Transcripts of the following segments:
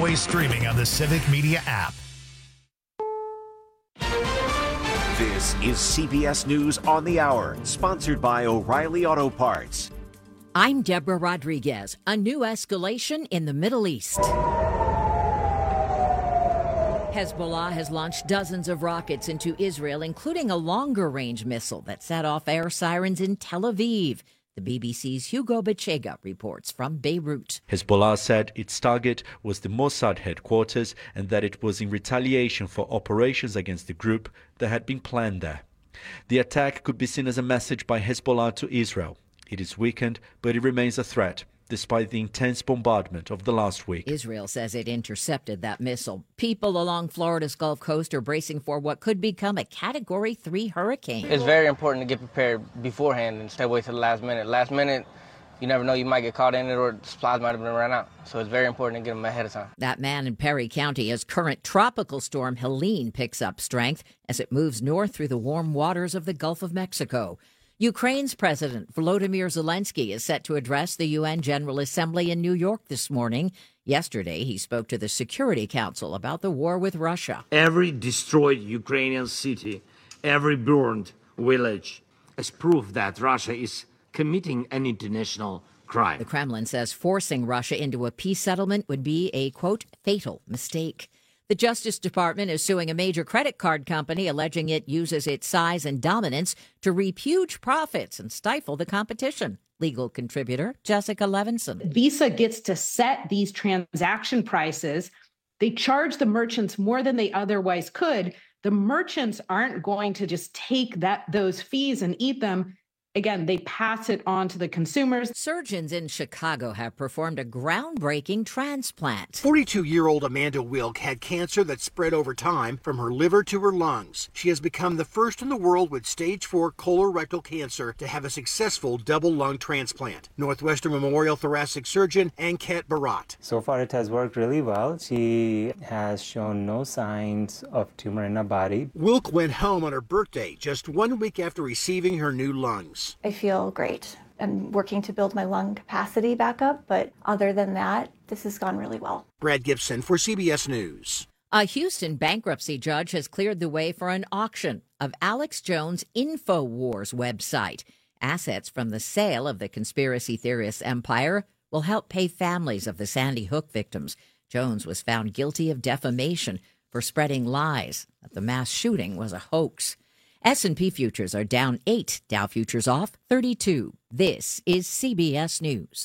always streaming on the Civic Media app. This is CBS News on the Hour, sponsored by O'Reilly Auto Parts. I'm Deborah Rodriguez. A new escalation in the Middle East. Hezbollah has launched dozens of rockets into Israel, including a longer-range missile that set off air sirens in Tel Aviv. The BBC's Hugo Bachega reports from Beirut. Hezbollah said its target was the Mossad headquarters and that it was in retaliation for operations against the group that had been planned there. The attack could be seen as a message by Hezbollah to Israel. It is weakened, but it remains a threat, despite the intense bombardment of the last week. Israel says it intercepted that missile. People along Florida's Gulf Coast are bracing for what could become a Category 3 hurricane. It's very important to get prepared beforehand and stay away to the last minute. Last minute, you never know, you might get caught in it or supplies might have been run out. So it's very important to get them ahead of time. That man in Perry County as current tropical storm Helene picks up strength as it moves north through the warm waters of the Gulf of Mexico. Ukraine's President Volodymyr Zelensky is set to address the UN General Assembly in New York this morning. Yesterday, he spoke to the Security Council about the war with Russia. Every destroyed Ukrainian city, every burned village is proof that Russia is committing an international crime. The Kremlin says forcing Russia into a peace settlement would be a, quote, fatal mistake. The Justice Department is suing a major credit card company, alleging it uses its size and dominance to reap huge profits and stifle the competition. Legal contributor Jessica Levinson. Visa gets to set these transaction prices. They charge the merchants more than they otherwise could. The merchants aren't going to just take those fees and eat them. Again, they pass it on to the consumers. Surgeons in Chicago have performed a groundbreaking transplant. 42-year-old Amanda Wilk had cancer that spread over time from her liver to her lungs. She has become the first in the world with stage 4 colorectal cancer to have a successful double lung transplant. Northwestern Memorial thoracic surgeon Anket Barat. So far it has worked really well. She has shown no signs of tumor in her body. Wilk went home on her birthday just 1 week after receiving her new lungs. I feel great. I'm working to build my lung capacity back up, but other than that, this has gone really well. Brad Gibson for CBS News. A Houston bankruptcy judge has cleared the way for an auction of Alex Jones' InfoWars website. Assets from the sale of the conspiracy theorist's empire will help pay families of the Sandy Hook victims. Jones was found guilty of defamation for spreading lies that the mass shooting was a hoax. S&P futures are down 8, Dow futures off 32. This is CBS News.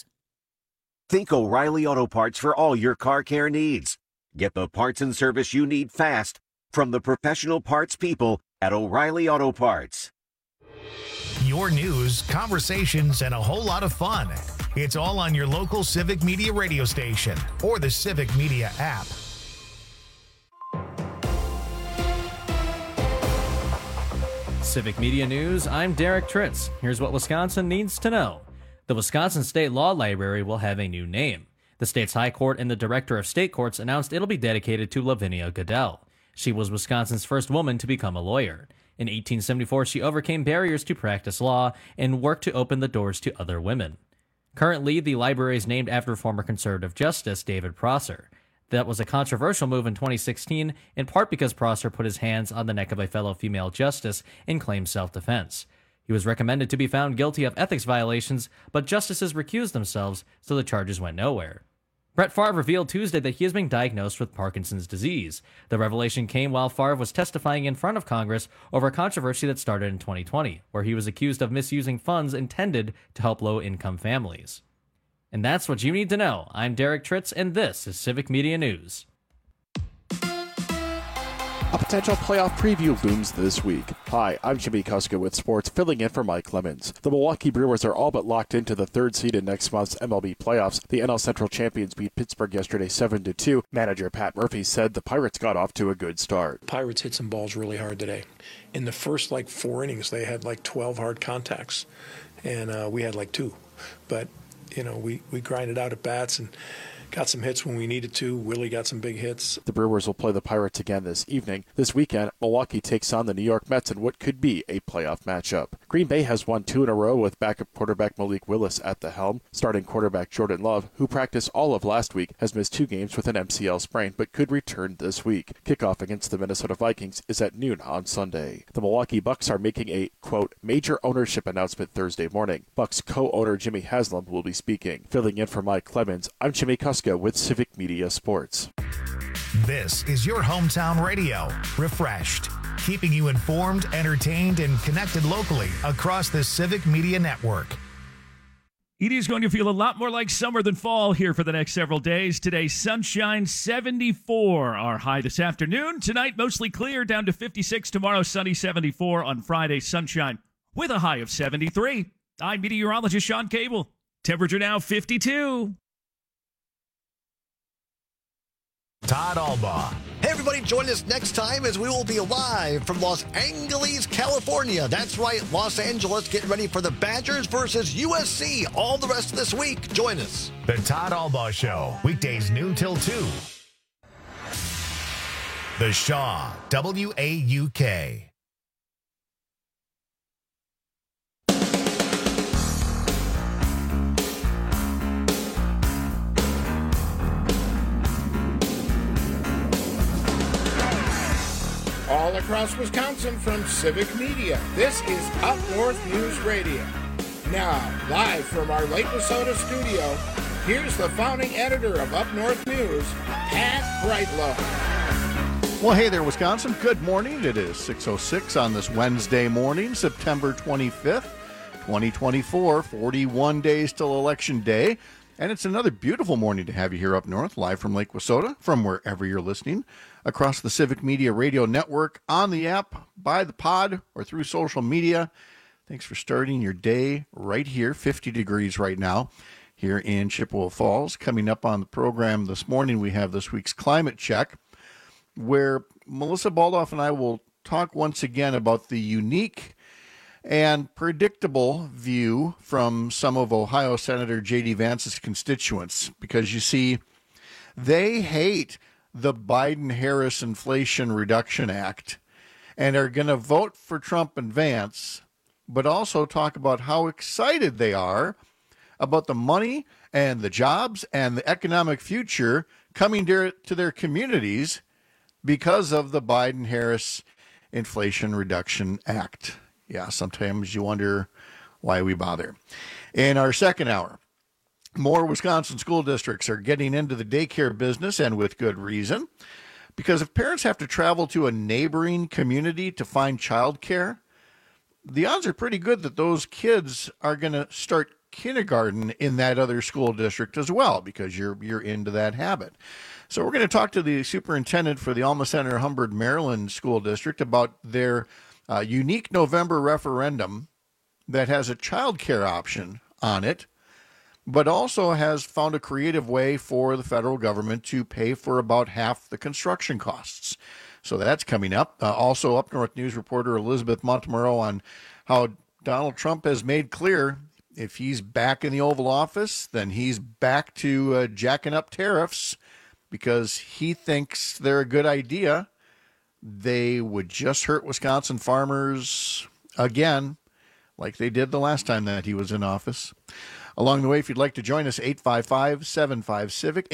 Think O'Reilly Auto Parts for all your car care needs. Get the parts and service you need fast from the professional parts people at O'Reilly Auto Parts. Your news, conversations, and a whole lot of fun. It's all on your local Civic Media radio station or the Civic Media app. Civic Media News, I'm Derek Tritz. Here's what Wisconsin needs to know. The Wisconsin State Law Library will have a new name. The state's High Court and the Director of State Courts announced it'll be dedicated to Lavinia Goodell. She was Wisconsin's first woman to become a lawyer. In 1874, she overcame barriers to practice law and worked to open the doors to other women. Currently, the library is named after former conservative Justice David Prosser. That was a controversial move in 2016, in part because Prosser put his hands on the neck of a fellow female justice and claimed self-defense. He was recommended to be found guilty of ethics violations, but justices recused themselves, so the charges went nowhere. Brett Favre revealed Tuesday that he has been diagnosed with Parkinson's disease. The revelation came while Favre was testifying in front of Congress over a controversy that started in 2020, where he was accused of misusing funds intended to help low-income families. And that's what you need to know. I'm Derek Tritz, and this is Civic Media News. A potential playoff preview looms this week. Hi, I'm Jimmy Kuska with sports, filling in for Mike Lemons. The Milwaukee Brewers are all but locked into the third seed in next month's MLB playoffs. The NL Central champions beat Pittsburgh yesterday 7-2. Manager Pat Murphy said the Pirates got off to a good start. Pirates hit some balls really hard today. In the first 4 innings, they had 12 hard contacts, and we had 2. But we grinded out at bats, and got some hits when we needed to. Willie got some big hits. The Brewers will play the Pirates again this evening. This weekend, Milwaukee takes on the New York Mets in what could be a playoff matchup. Green Bay has won 2 in a row with backup quarterback Malik Willis at the helm. Starting quarterback Jordan Love, who practiced all of last week, has missed 2 games with an MCL sprain but could return this week. Kickoff against the Minnesota Vikings is at noon on Sunday. The Milwaukee Bucks are making a, quote, major ownership announcement Thursday morning. Bucks co-owner Jimmy Haslam will be speaking. Filling in for Mike Clemens, I'm Jimmy Kuska with Civic Media Sports. This is your hometown radio, Refreshed, keeping you informed, entertained, and connected locally across the Civic Media Network. It is going to feel a lot more like summer than fall here for the next several days. Today, sunshine, 74. Our high this afternoon. Tonight, mostly clear, down to 56. Tomorrow, sunny, 74. On Friday, sunshine with a high of 73. I'm meteorologist Sean Cable. Temperature now 52. Todd Albaugh. Hey, everybody, join us next time as we will be live from Los Angeles, California. That's right, Los Angeles, getting ready for the Badgers versus USC all the rest of this week. Join us. The Todd Albaugh Show, weekdays noon till 2. The Shaw, WAUK. All across Wisconsin from Civic Media, this is Up North News Radio. Now, live from our Lake Wissota studio, here's the founding editor of Up North News, Pat Brightlow. Well, hey there, Wisconsin. Good morning. It is 6:06 on this Wednesday morning, September 25th, 2024, 41 days till Election Day. And it's another beautiful morning to have you here up north, live from Lake Wissota, from wherever you're listening, across the Civic Media Radio Network, on the app, by the pod, or through social media. Thanks for starting your day right here, 50 degrees right now, here in Chippewa Falls. Coming up on the program this morning, we have this week's Climate Check, where Melissa Baldoff and I will talk once again about the unique and predictable view from some of Ohio Senator J.D. Vance's constituents, because you see, they hate the Biden-Harris Inflation Reduction Act and are going to vote for Trump and Vance, but also talk about how excited they are about the money and the jobs and the economic future coming to their communities because of the Biden-Harris Inflation Reduction Act. Yeah, sometimes you wonder why we bother. In our second hour, more Wisconsin school districts are getting into the daycare business, and with good reason. Because if parents have to travel to a neighboring community to find childcare, the odds are pretty good that those kids are going to start kindergarten in that other school district as well, because you're into that habit. So we're going to talk to the superintendent for the Alma Center Humbird, Maryland School District about their unique November referendum that has a child care option on it, but also has found a creative way for the federal government to pay for about half the construction costs. So that's coming up. Also, Up North News reporter Elizabeth Montemurro on how Donald Trump has made clear if he's back in the Oval Office, then he's back to jacking up tariffs because he thinks they're a good idea. They would just hurt Wisconsin farmers again, like they did the last time that he was in office. Along the way, if you'd like to join us, 855-75-CIVIC,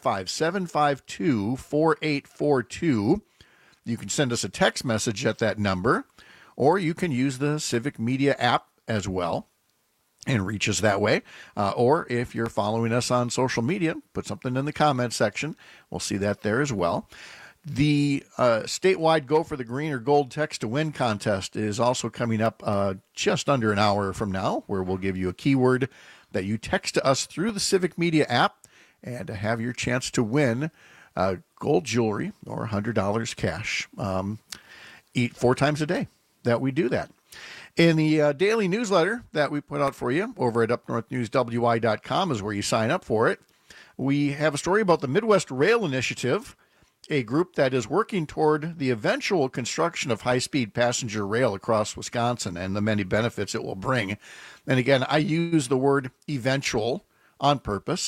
855-752-4842. You can send us a text message at that number, or you can use the Civic Media app as well and reach us that way. Or if you're following us on social media, put something in the comments section. We'll see that there as well. The statewide Go for the Green or Gold Text to Win contest is also coming up just under an hour from now, where we'll give you a keyword that you text to us through the Civic Media app and to have your chance to win gold jewelry or $100 cash. Eat 4 times a day that we do that. In the daily newsletter that we put out for you over at upnorthnewswi.com is where you sign up for it. We have a story about the Midwest Rail Initiative, a group that is working toward the eventual construction of high-speed passenger rail across Wisconsin and the many benefits it will bring. And again, I use the word eventual on purpose.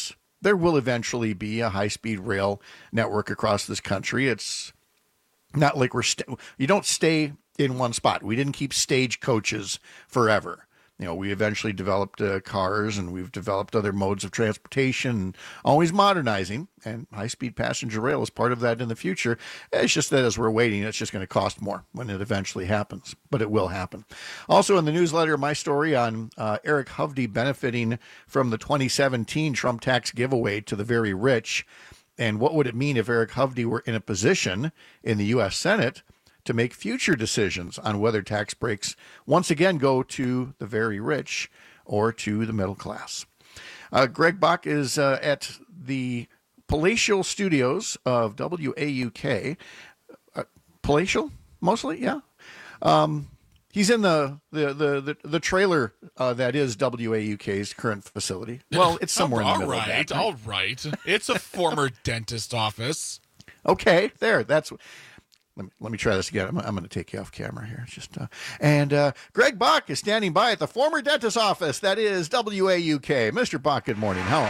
there will eventually be a high-speed rail network across this country. It's not like you don't stay in one spot. We didn't keep stagecoaches forever. We eventually developed cars, and we've developed other modes of transportation, always modernizing, and high-speed passenger rail is part of that in the future. It's just that as we're waiting, it's just going to cost more when it eventually happens, but it will happen. Also in the newsletter, my story on Eric Hovde benefiting from the 2017 Trump tax giveaway to the very rich, and what would it mean if Eric Hovde were in a position in the U.S. Senate to make future decisions on whether tax breaks once again go to the very rich or to the middle class. Greg Bach is at the palatial studios of WAUK. Palatial, mostly, yeah. He's in the trailer that is WAUK's current facility. Well, it's somewhere in the middle of that. All right. It's a former dentist office. Okay, there. That's... Let me try this again. I'm going to take you off camera here. It's just Greg Bach is standing by at the former dentist office. That is WAUK. Mr. Bach, good morning. How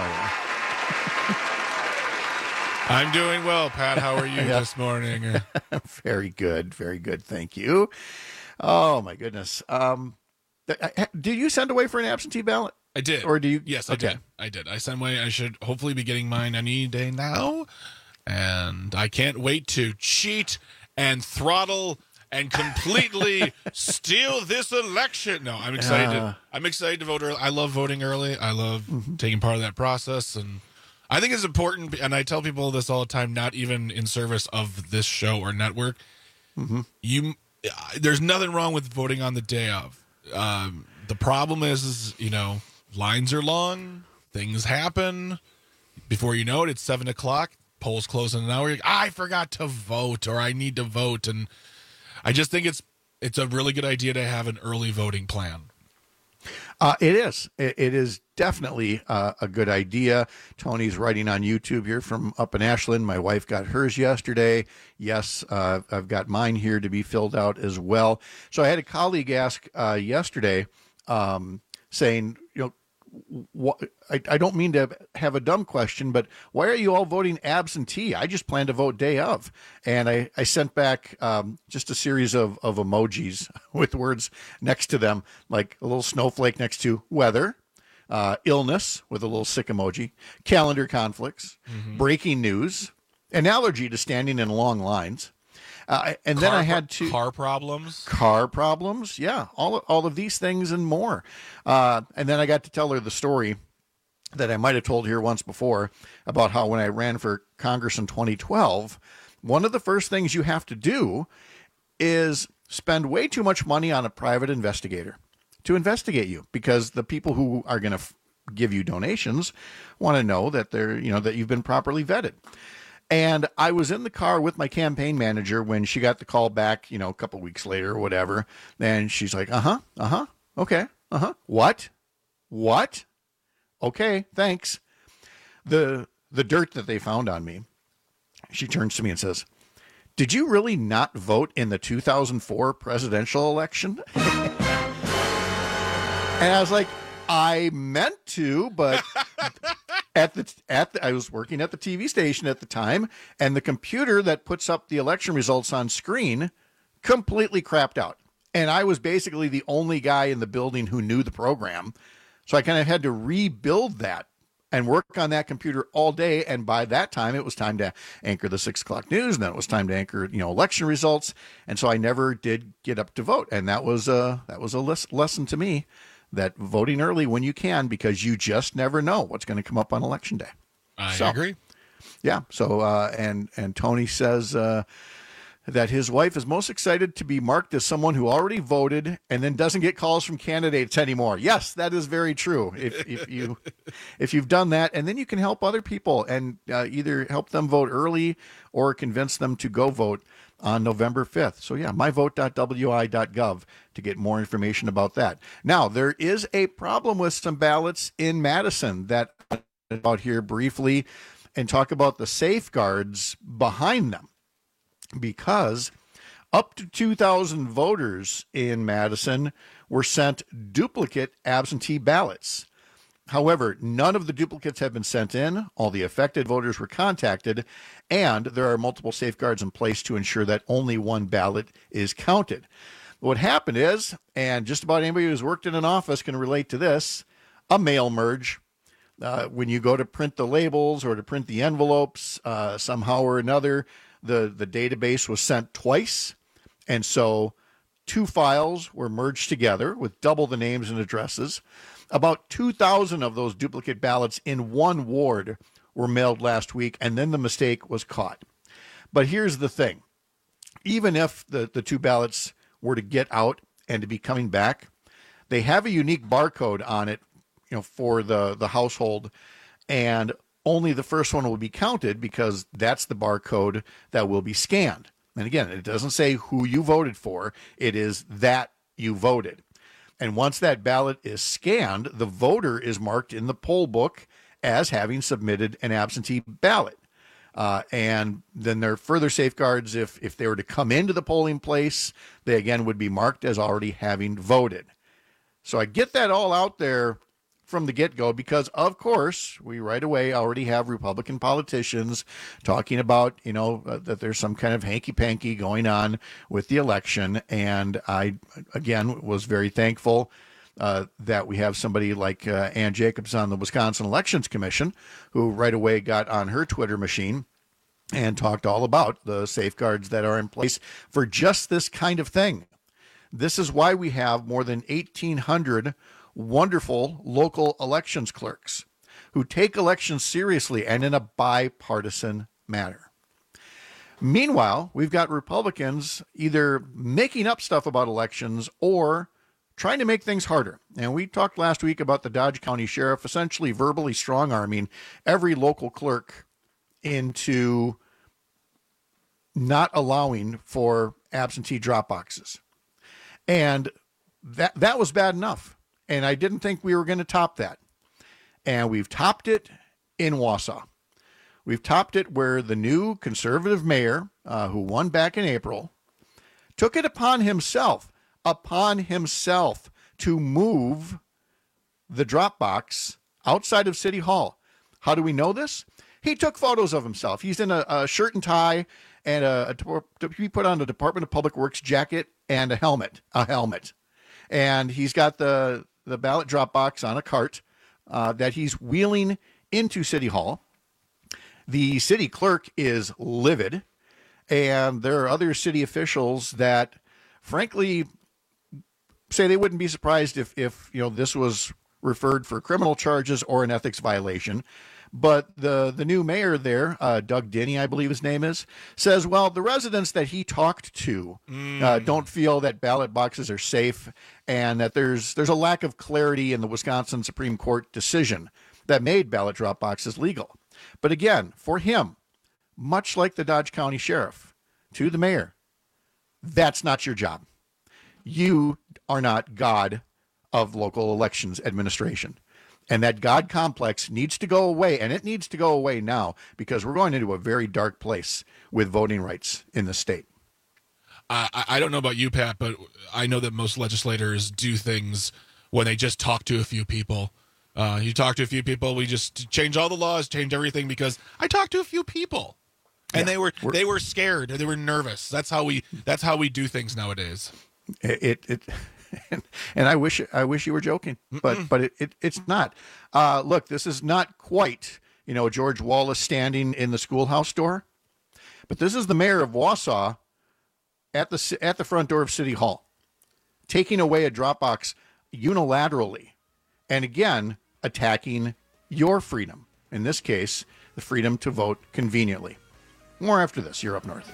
are you? I'm doing well, Pat. How are you this morning? Very good. Very good. Thank you. Oh, my goodness. Did you send away for an absentee ballot? I did. Or do you? Yes, I did. I did. I sent away. I should hopefully be getting mine any day now. And I can't wait to cheat and throttle and completely steal this election. No, I'm excited. I'm excited to vote early. I love voting early. I love taking part of that process. And I think it's important, and I tell people this all the time, not even in service of this show or network. There's nothing wrong with voting on the day of. The problem is, lines are long. Things happen. Before you know it, it's 7 o'clock. Polls close in an hour. I forgot to vote, or I need to vote, and I just think it's a really good idea to have an early voting plan. It is. It is definitely a good idea. Tony's writing on YouTube here from up in Ashland. My wife got hers yesterday. Yes, I've got mine here to be filled out as well. So I had a colleague ask yesterday, saying, I don't mean to have a dumb question, but why are you all voting absentee? I just plan to vote day of. And I sent back just a series of emojis with words next to them, like a little snowflake next to weather, illness with a little sick emoji, calendar conflicts, breaking news, an allergy to standing in long lines. And then I had to car problems, yeah, all of these things and more. And then I got to tell her the story that I might have told here once before about how when I ran for Congress in 2012, one of the first things you have to do is spend way too much money on a private investigator to investigate you, because the people who are going to give you donations want to know that that you've been properly vetted. And I was in the car with my campaign manager when she got the call back, a couple weeks later or whatever. And she's like, okay, what? Okay, thanks. The dirt that they found on me, she turns to me and says, did you really not vote in the 2004 presidential election? And I was like, I meant to, but I was working at the TV station at the time, and the computer that puts up the election results on screen completely crapped out. And I was basically the only guy in the building who knew the program. So I kind of had to rebuild that and work on that computer all day. And by that time, it was time to anchor the 6 o'clock news. And then it was time to anchor, election results. And so I never did get up to vote. And that was a lesson to me, that voting early when you can, because you just never know what's going to come up on election day. I agree. Yeah. So, and Tony says that his wife is most excited to be marked as someone who already voted and then doesn't get calls from candidates anymore. Yes, that is very true. If you've done that, and then you can help other people and either help them vote early or convince them to go vote on November 5th. So yeah, myvote.wi.gov to get more information about that. Now, there is a problem with some ballots in Madison that I'll talk about here briefly and talk about the safeguards behind them, because up to 2,000 voters in Madison were sent duplicate absentee ballots. However, none of the duplicates have been sent in. All the affected voters were contacted, and there are multiple safeguards in place to ensure that only one ballot is counted. What happened is, and just about anybody who's worked in an office can relate to this, a mail merge. When you go to print the labels or to print the envelopes, somehow or another, the database was sent twice. And so 2 files were merged together with double the names and addresses. About 2,000 of those duplicate ballots in one ward were mailed last week, and then the mistake was caught. But here's the thing. Even if the 2 ballots were to get out and to be coming back, they have a unique barcode on it, for the household, and only the first one will be counted because that's the barcode that will be scanned. And again, it doesn't say who you voted for. It is that you voted. And once that ballot is scanned, the voter is marked in the poll book as having submitted an absentee ballot. And then there are further safeguards. If they were to come into the polling place, they again would be marked as already having voted. So I get that all out there from the get-go because, of course, we right away already have Republican politicians talking about, that there's some kind of hanky-panky going on with the election. And I, again, was very thankful that we have somebody like Ann Jacobs on the Wisconsin Elections Commission, who right away got on her Twitter machine and talked all about the safeguards that are in place for just this kind of thing. This is why we have more than 1,800 wonderful local elections clerks who take elections seriously and in a bipartisan manner. Meanwhile, we've got Republicans either making up stuff about elections or trying to make things harder. And we talked last week about the Dodge County Sheriff essentially verbally strong-arming every local clerk into not allowing for absentee drop boxes. And that was bad enough. And I didn't think we were going to top that. And we've topped it in Wausau. We've topped it where the new conservative mayor, who won back in April, took it upon himself to move the drop box outside of City Hall. How do we know this? He took photos of himself. He's in a shirt and tie, and he put on a Department of Public Works jacket and a helmet. And he's got the ballot drop box on a cart that he's wheeling into City Hall. The city clerk is livid, and there are other city officials that, frankly, say they wouldn't be surprised if this was referred for criminal charges or an ethics violation. But the new mayor there, Doug Denny, I believe his name is, says, well, the residents that he talked to don't feel that ballot boxes are safe and that there's a lack of clarity in the Wisconsin Supreme Court decision that made ballot drop boxes legal. But again, for him, much like the Dodge County Sheriff, to the mayor, that's not your job. You are not God of local elections administration. And that God complex needs to go away, and it needs to go away now because we're going into a very dark place with voting rights in the state. I don't know about you, Pat, but I know that most legislators do things when they just talk to a few people. You talk to a few people, we just change all the laws, change everything because I talked to a few people, and they were scared, they were nervous. That's how we do things nowadays. And I wish you were joking, but it's not. Look, this is not quite, George Wallace standing in the schoolhouse door, but this is the mayor of Wausau at the front door of City Hall, taking away a drop box unilaterally, and again attacking your freedom. In this case, the freedom to vote conveniently. More after this. You're Up North.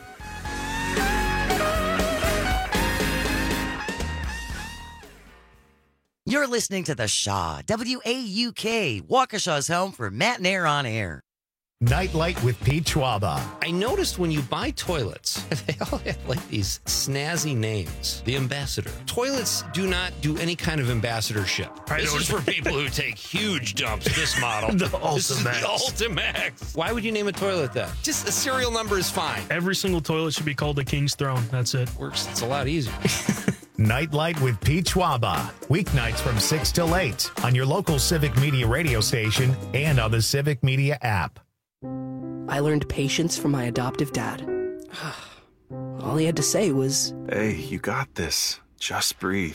You're listening to The Shaw, WAUK, Waukesha's home for Matt and Air on Air. Nightlight with Pete Schwaba. I noticed when you buy toilets, they all have like these snazzy names. The Ambassador. Toilets do not do any kind of ambassadorship. This is for people who take huge dumps. This model. The This is Ultimax. the Ultimax. Why would you name a toilet that? Just a serial number is fine. Every single toilet should be called the King's Throne. That's it. Works. It's a lot easier. Nightlight with Pete Schwaba. Weeknights from 6 till 8 on your local Civic Media radio station and on the Civic Media app. I learned patience from my adoptive dad. All he had to say was, "Hey, you got this. Just breathe."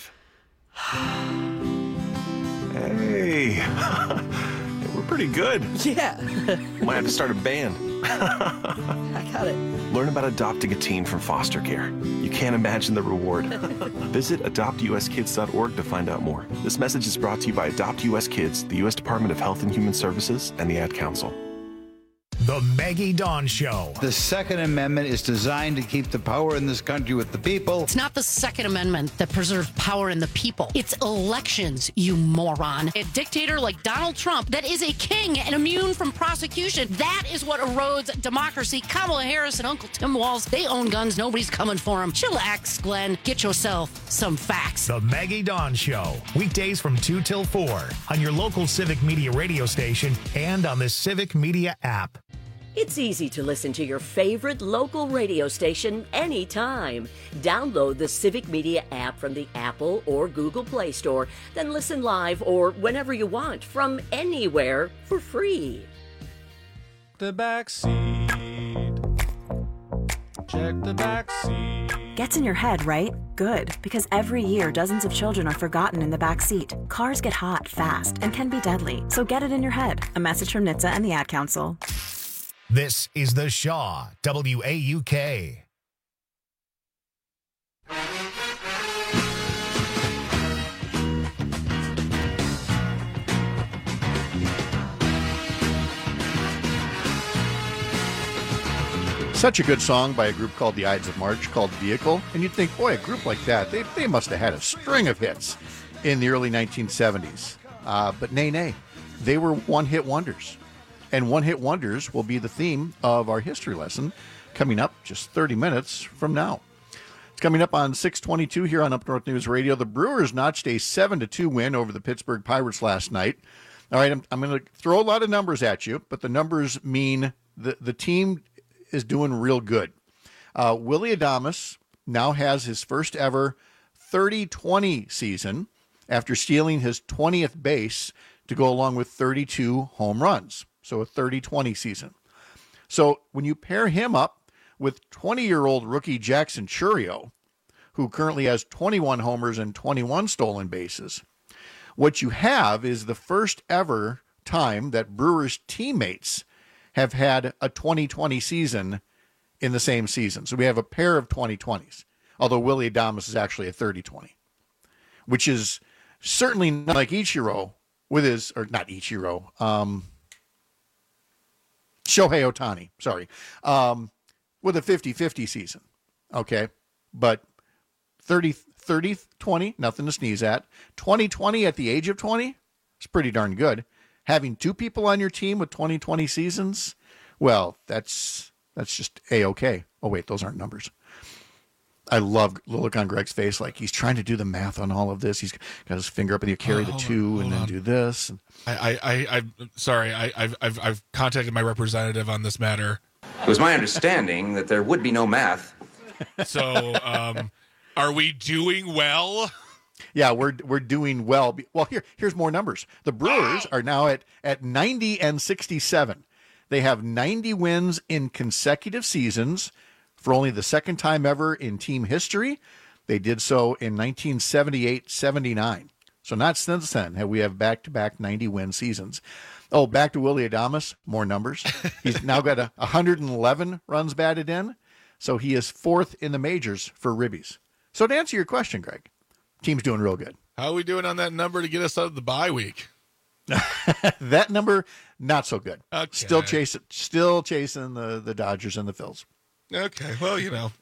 Hey, we're pretty good. Yeah. Might have to start a band. I got it. Learn about adopting a teen from foster care. You can't imagine the reward. Visit adoptuskids.org to find out more. This message is brought to you by Adopt US Kids, the U.S. Department of Health and Human Services, and the Ad Council. The Maggie Dawn Show. The Second Amendment is designed to keep the power in this country with the people. It's not the Second Amendment that preserves power in the people. It's elections, you moron. A dictator like Donald Trump that is a king and immune from prosecution. That is what erodes democracy. Kamala Harris and Uncle Tim Walz, they own guns. Nobody's coming for them. Chillax, Glenn. Get yourself some facts. The Maggie Dawn Show. Weekdays from 2 till 4 on your local Civic Media radio station and on the Civic Media app. It's easy to listen to your favorite local radio station anytime. Download the Civic Media app from the Apple or Google Play Store, then listen live or whenever you want from anywhere for free. The back seat. Check the back seat. Gets in your head, right? Good, because every year dozens of children are forgotten in the back seat. Cars get hot fast and can be deadly, so get it in your head. A message from NHTSA and the Ad Council. This is the Shaw, WAUK. Such a good song by a group called the Ides of March called Vehicle. And you'd think, boy, a group like that, they must have had a string of hits in the early 1970s. But nay. They were one-hit wonders. And one-hit wonders will be the theme of our history lesson coming up just 30 minutes from now. It's coming up on 622 here on Up North News Radio. The Brewers notched a 7-2 win over the Pittsburgh Pirates last night. All right, I'm going to throw a lot of numbers at you, but the numbers mean the team is doing real good. Willy Adames now has his first ever 30-20 season after stealing his 20th base to go along with 32 home runs. So a 30-20 season. So when you pair him up with 20-year-old rookie Jackson Chourio, who currently has 21 homers and 21 stolen bases, what you have is the first ever time that Brewers teammates have had a 20-20 season in the same season. So we have a pair of 20-20s, although Willy Adames is actually a 30-20, which is certainly not like Ichiro with his, or not Ichiro, Shohei Ohtani, sorry, with a 50-50 season, okay? But 30-20, nothing to sneeze at. 20-20 at the age of 20, it's pretty darn good. Having two people on your team with 20-20 seasons, well, that's just A-okay. Oh, wait, those aren't numbers. I love the look on Greg's face, like he's trying to do the math on all of this. He's got his finger up and you carry the two and then do this. And I'm sorry. I've contacted my representative on this matter. It was my understanding that there would be no math. So, are we doing well? Yeah, we're doing well. Well, here's more numbers. The Brewers are now at 90-67. They have 90 wins in consecutive seasons. For only the second time ever in team history. They did so in 1978-79. So not since then have we have back-to-back 90-win seasons. Oh, back to Willy Adames, more numbers. He's now got 111 runs batted in, so he is fourth in the majors for ribbies. So to answer your question, Greg, team's doing real good. How are we doing on that number to get us out of the bye week? That number, not so good. Okay. Still chasing the Dodgers and the Phils. Okay, well, you know,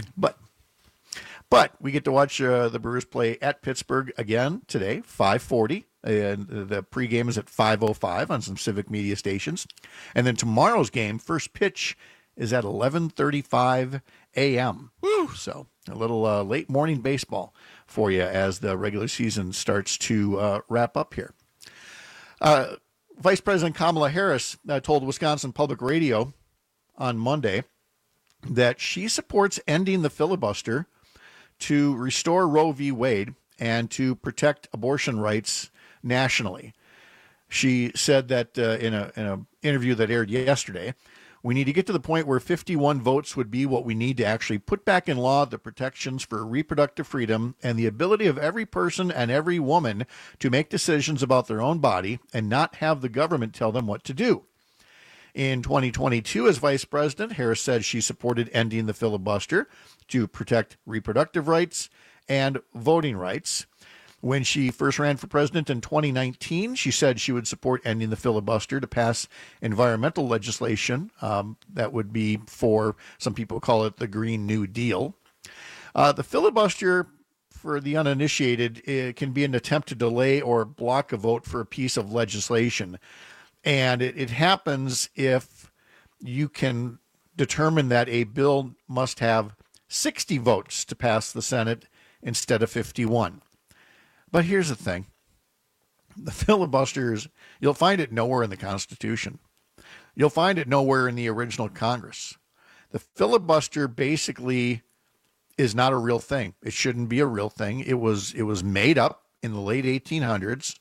But we get to watch the Brewers play at Pittsburgh again today, 5:40, and the pregame is at 5:05 on some Civic Media stations. And then tomorrow's game, first pitch, is at 11:35 a.m. Woo! So a little late morning baseball for you as the regular season starts to wrap up here. Vice President Kamala Harris told Wisconsin Public Radio on Monday that she supports ending the filibuster to restore Roe v. Wade and to protect abortion rights nationally. She said that in an interview that aired yesterday, we need to get to the point where 51 votes would be what we need to actually put back in law the protections for reproductive freedom and the ability of every person and every woman to make decisions about their own body and not have the government tell them what to do. In 2022, as vice president, Harris said she supported ending the filibuster to protect reproductive rights and voting rights. When she first ran for president in 2019, she said she would support ending the filibuster to pass environmental legislation that would be for, some people call it the Green New Deal. The filibuster, for the uninitiated, it can be an attempt to delay or block a vote for a piece of legislation. And it happens if you can determine that a bill must have 60 votes to pass the Senate instead of 51. But here's the thing. The filibusters, you'll find it nowhere in the Constitution. You'll find it nowhere in the original Congress. The filibuster basically is not a real thing. It shouldn't be a real thing. It was made up in the late 1800s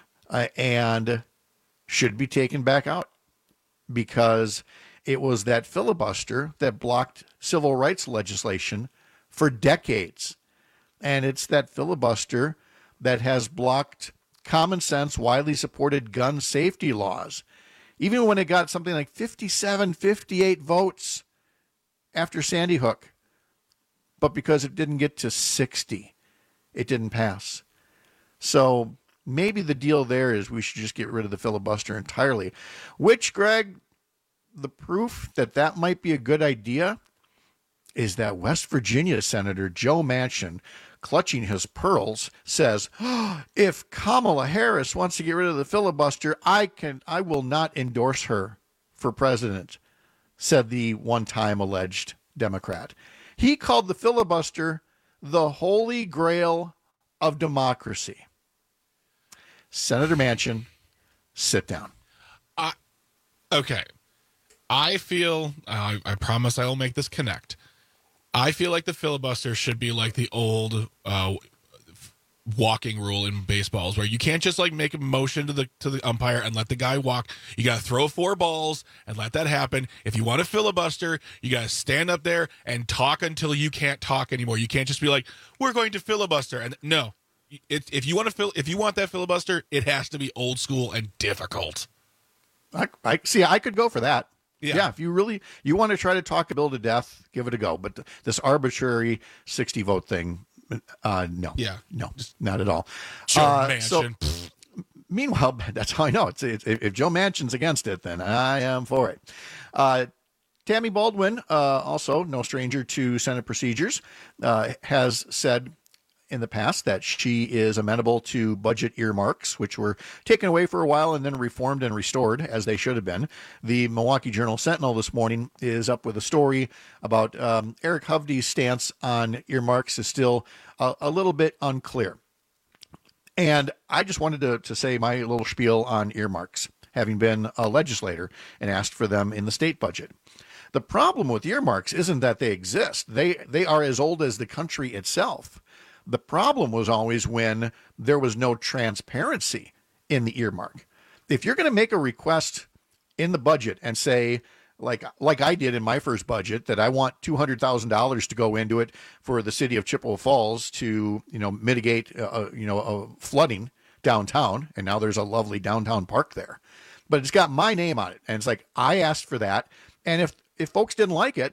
and should be taken back out because it was that filibuster that blocked civil rights legislation for decades. And it's that filibuster that has blocked common sense, widely supported gun safety laws, even when it got something like 57, 58 votes after Sandy Hook. But because it didn't get to 60, it didn't pass. So maybe the deal there is we should just get rid of the filibuster entirely, which, Greg, the proof that that might be a good idea is that West Virginia Senator Joe Manchin, clutching his pearls, says, if Kamala Harris wants to get rid of the filibuster, I will not endorse her for president, said the one-time alleged Democrat. He called the filibuster the holy grail of democracy. Senator Manchin, sit down. Okay. I feel, I promise I will make this connect. I feel like the filibuster should be like the old walking rule in baseballs, where you can't just like make a motion to the umpire and let the guy walk. You got to throw 4 balls and let that happen. If you want a filibuster, you got to stand up there and talk until you can't talk anymore. You can't just be like, we're going to filibuster. And no, if you want that filibuster, it has to be old school and difficult. I see. I could go for that. Yeah, if you want to try to talk a bill to death, give it a go. But this arbitrary 60 vote thing, no. Yeah. No, not at all. Joe Manchin. So, meanwhile, that's how I know. It's if Joe Manchin's against it, then I am for it. Tammy Baldwin, also no stranger to Senate procedures, has said in the past that she is amenable to budget earmarks, which were taken away for a while and then reformed and restored as they should have been. The Milwaukee Journal-Sentinel this morning is up with a story about Eric Hovde's stance on earmarks is still a little bit unclear. And I just wanted to say my little spiel on earmarks, having been a legislator and asked for them in the state budget. The problem with earmarks isn't that they exist. They are as old as the country itself. The problem was always when there was no transparency in the earmark. If you're going to make a request in the budget and say, like I did in my first budget, that I want $200,000 to go into it for the city of Chippewa Falls to, mitigate, flooding downtown. And now there's a lovely downtown park there, but it's got my name on it. And it's like, I asked for that. And if folks didn't like it,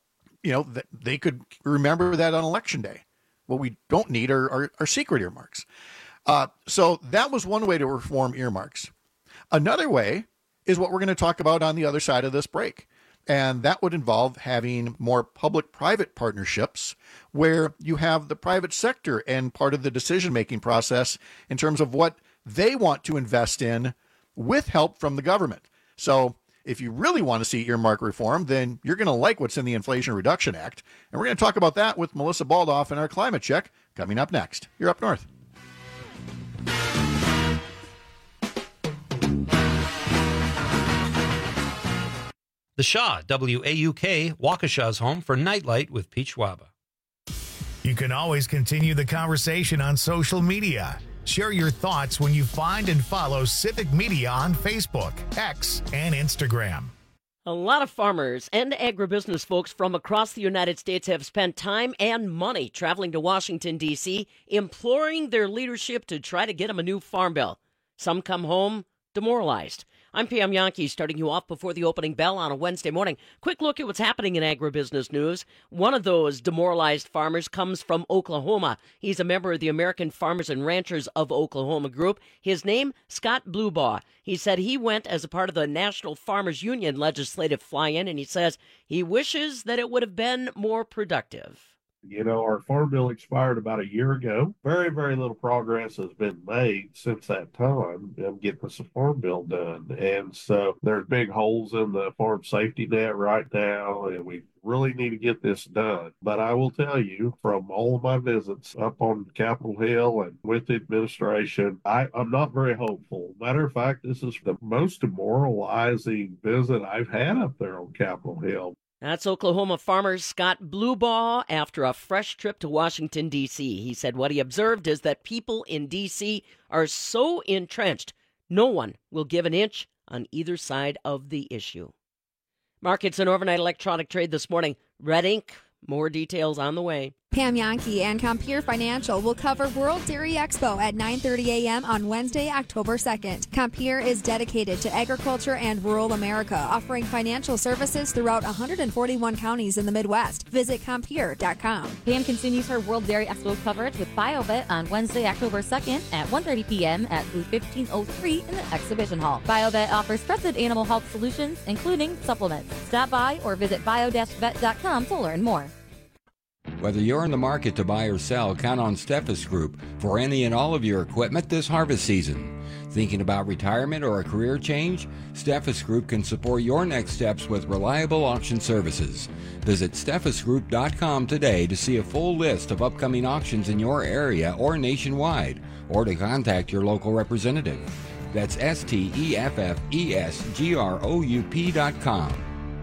they could remember that on election day. What we don't need are secret earmarks. So that was one way to reform earmarks. Another way is what we're going to talk about on the other side of this break. And that would involve having more public-private partnerships where you have the private sector and part of the decision-making process in terms of what they want to invest in with help from the government. So if you really want to see earmark reform, then you're going to like what's in the Inflation Reduction Act. And we're going to talk about that with Melissa Baldoff in our Climate Check coming up next. You're Up North. The Shaw, WAUK, Waukesha's home for Nightlight with Pete Schwaba. You can always continue the conversation on social media. Share your thoughts when you find and follow Civic Media on Facebook, X, and Instagram. A lot of farmers and agribusiness folks from across the United States have spent time and money traveling to Washington, D.C., imploring their leadership to try to get them a new farm bill. Some come home demoralized. I'm Pam Yankee, starting you off before the opening bell on a Wednesday morning. Quick look at what's happening in agribusiness news. One of those demoralized farmers comes from Oklahoma. He's a member of the American Farmers and Ranchers of Oklahoma group. His name, Scott Blubaugh. He said he went as a part of the National Farmers Union legislative fly-in, and he says he wishes that it would have been more productive. You know, our farm bill expired about a year ago. Very, very little progress has been made since that time in getting this farm bill done. And so there's big holes in the farm safety net right now, and we really need to get this done. But I will tell you, from all of my visits up on Capitol Hill and with the administration, I'm not very hopeful. Matter of fact, this is the most demoralizing visit I've had up there on Capitol Hill. That's Oklahoma farmer Scott Blubaugh after a fresh trip to Washington, D.C. He said what he observed is that people in D.C. are so entrenched, no one will give an inch on either side of the issue. Markets and overnight electronic trade this morning. Red ink, more details on the way. Pam Yankee and Compeer Financial will cover World Dairy Expo at 9:30 a.m. on Wednesday, October 2nd. Compeer is dedicated to agriculture and rural America, offering financial services throughout 141 counties in the Midwest. Visit Compeer.com. Pam continues her World Dairy Expo coverage with BioVet on Wednesday, October 2nd at 1:30 p.m. at booth 1503 in the exhibition hall. BioVet offers trusted animal health solutions, including supplements. Stop by or visit bio-vet.com to learn more. Whether you're in the market to buy or sell, count on Steffes Group for any and all of your equipment this harvest season. Thinking about retirement or a career change? Steffes Group can support your next steps with reliable auction services. Visit steffesgroup.com today to see a full list of upcoming auctions in your area or nationwide, or to contact your local representative. That's steffesgroup.com.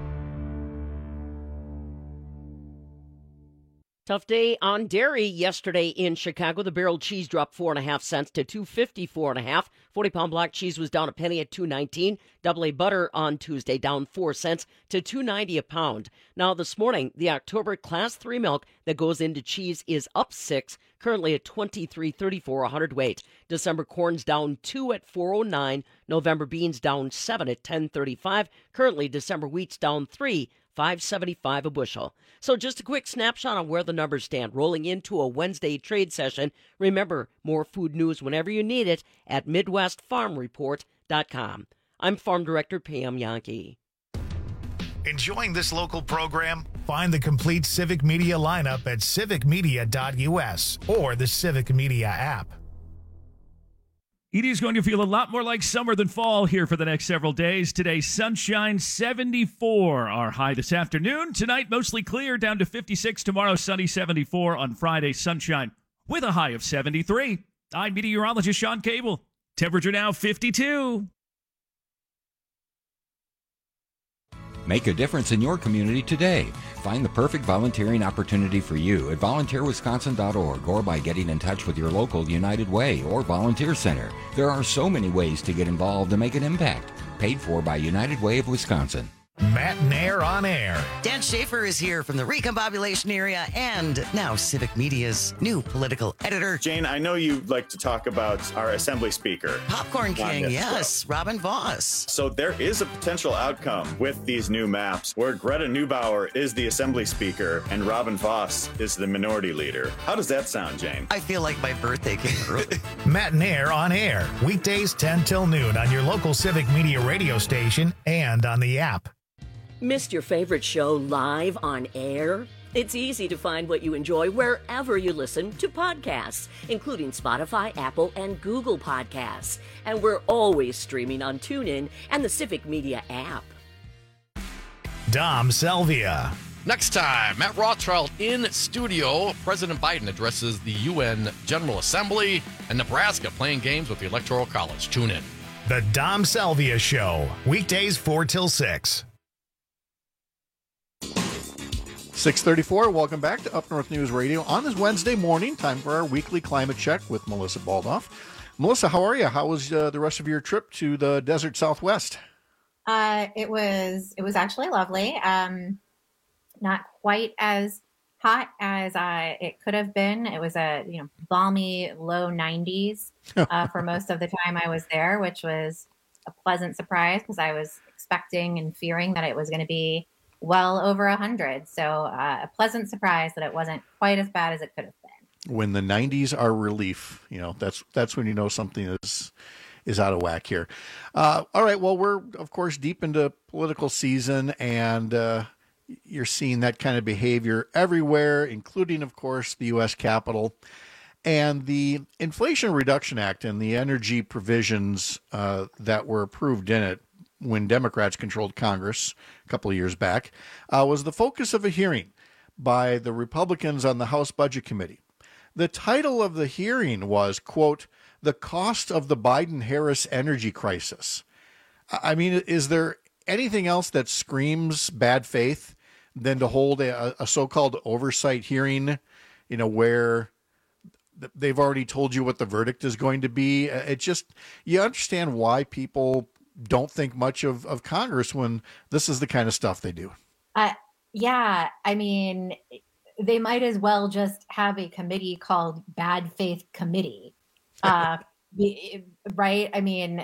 Tough day on dairy yesterday in Chicago. The barrel cheese dropped 4.5 cents to $2.54.5. 40-pound block cheese was down a penny at $2.19. Double A butter on Tuesday down 4 cents to $2.90 a pound. Now this morning, the October Class 3 milk that goes into cheese is up 6, currently at $23.34 a hundredweight. December corn's down 2 at $4.09. November beans down 7 at $10.35. Currently, December wheat's down 3. $5.75 a bushel. So just a quick snapshot on where the numbers stand. Rolling into a Wednesday trade session. Remember, more food news whenever you need it at MidwestFarmReport.com. I'm Farm Director Pam Yankee. Enjoying this local program? Find the complete Civic Media lineup at civicmedia.us or the Civic Media app. It is going to feel a lot more like summer than fall here for the next several days. Today, sunshine, 74 our high this afternoon. Tonight, mostly clear, down to 56. Tomorrow, sunny, 74. On Friday, sunshine with a high of 73. I'm meteorologist Sean Cable. Temperature now 52. Make a difference in your community today. Find the perfect volunteering opportunity for you at volunteerwisconsin.org or by getting in touch with your local United Way or Volunteer Center. There are so many ways to get involved and make an impact. Paid for by United Way of Wisconsin. Matt Nair on air. Dan Schaefer is here from the Recombobulation area and now Civic Media's new political editor. Jane, I know you like to talk about our Assembly Speaker. Popcorn King, yes, Robin Vos. So there is a potential outcome with these new maps where Greta Neubauer is the Assembly Speaker and Robin Vos is the Minority Leader. How does that sound, Jane? I feel like my birthday came early. Matt Nair on air. Weekdays 10 till noon on your local Civic Media radio station and on the app. Missed your favorite show live on air? It's easy to find what you enjoy wherever you listen to podcasts, including Spotify, Apple, and Google Podcasts. And we're always streaming on TuneIn and the Civic Media app. Dom Selvia. Next time, Matt Rothschild in studio. President Biden addresses the UN General Assembly and Nebraska playing games with the Electoral College. Tune in. The Dom Selvia Show. Weekdays 4 till 6. 6:34. Welcome back to Up North News Radio on this Wednesday morning. Time for our weekly climate check with Melissa Baldoff. Melissa, how are you? How was the rest of your trip to the desert Southwest? It was actually lovely. Not quite as hot as it could have been. It was a balmy low 90s for most of the time I was there, which was a pleasant surprise because I was expecting and fearing that it was going to be well over 100. So a pleasant surprise that it wasn't quite as bad as it could have been. When the 90s are relief, that's when you know something is out of whack here. All right, well, we're of course deep into political season, and you're seeing that kind of behavior everywhere, including, of course, the U.S. Capitol. And the Inflation Reduction Act and the energy provisions that were approved in it when Democrats controlled Congress a couple of years back was the focus of a hearing by the Republicans on the House Budget Committee. The title of the hearing was, quote, "The Cost of the Biden-Harris Energy Crisis." I mean, is there anything else that screams bad faith than to hold a so-called oversight hearing, where they've already told you what the verdict is going to be? It just, you understand why people don't think much of Congress when this is the kind of stuff they do. Yeah, I mean, they might as well just have a committee called Bad Faith Committee, right? I mean,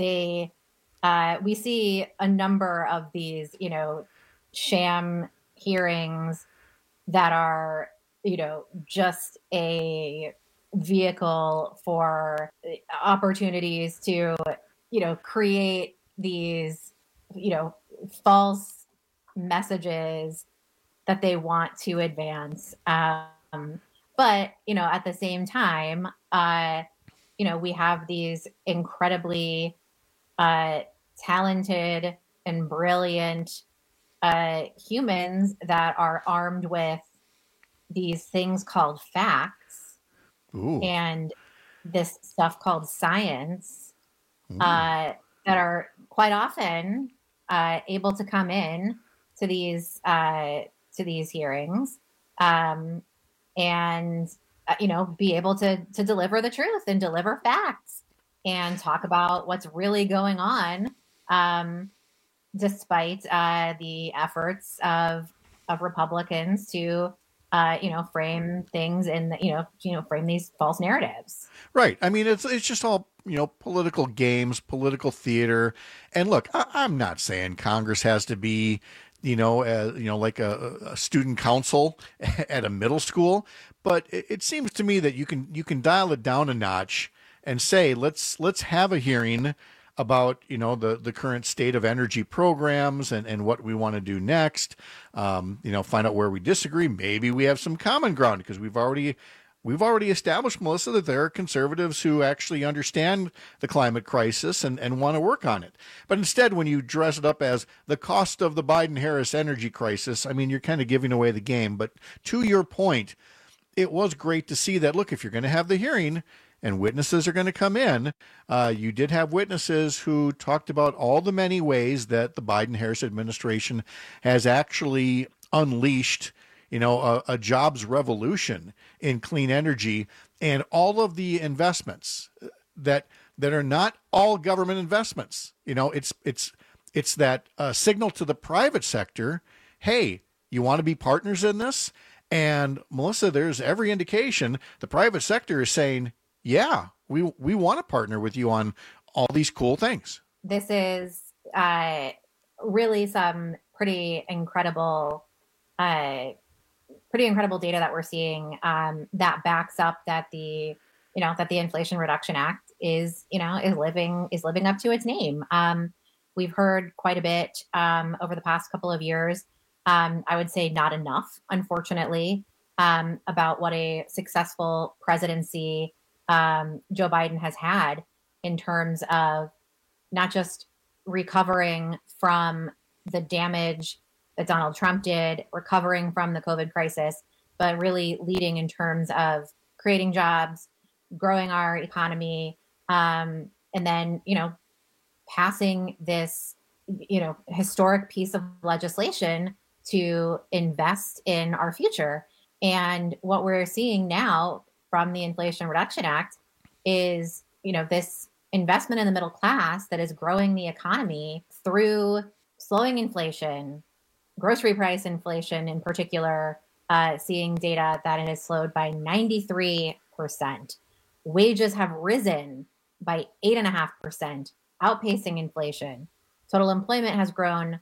we see a number of these, sham hearings that are, just a vehicle for opportunities to, create these, false messages that they want to advance. But, at the same time, we have these incredibly talented and brilliant humans that are armed with these things called facts. Ooh. And this stuff called science that are quite often able to come in to these hearings and be able to deliver the truth and deliver facts and talk about what's really going on, despite the efforts of Republicans to frame things in frame these false narratives. Right. I mean, it's just all, political games, political theater. And look, I'm not saying Congress has to be, like a student council at a middle school, but it seems to me that you can dial it down a notch and say, let's have a hearing about, the current state of energy programs and what we want to do next. Find out where we disagree. Maybe we have some common ground because we've already established, Melissa, that there are conservatives who actually understand the climate crisis and want to work on it. But instead, when you dress it up as the cost of the Biden-Harris energy crisis, I mean, you're kind of giving away the game. But to your point, it was great to see that, look, if you're going to have the hearing and witnesses are going to come in, you did have witnesses who talked about all the many ways that the Biden-Harris administration has actually unleashed a jobs revolution in clean energy, and all of the investments that are not all government investments. It's that signal to the private sector, hey, you want to be partners in this? And Melissa, there's every indication the private sector is saying, yeah, we want to partner with you on all these cool things. This is really some pretty incredible data that we're seeing that backs up that the Inflation Reduction Act is living up to its name. We've heard quite a bit over the past couple of years. I would say not enough, unfortunately, about what a successful presidency Joe Biden has had in terms of not just recovering from the damage that Donald Trump did, recovering from the COVID crisis, but really leading in terms of creating jobs, growing our economy, and then, passing this, historic piece of legislation to invest in our future. And what we're seeing now from the Inflation Reduction Act is, this investment in the middle class that is growing the economy through slowing inflation, grocery price inflation in particular, seeing data that it has slowed by 93%. Wages have risen by 8.5%, outpacing inflation. Total employment has grown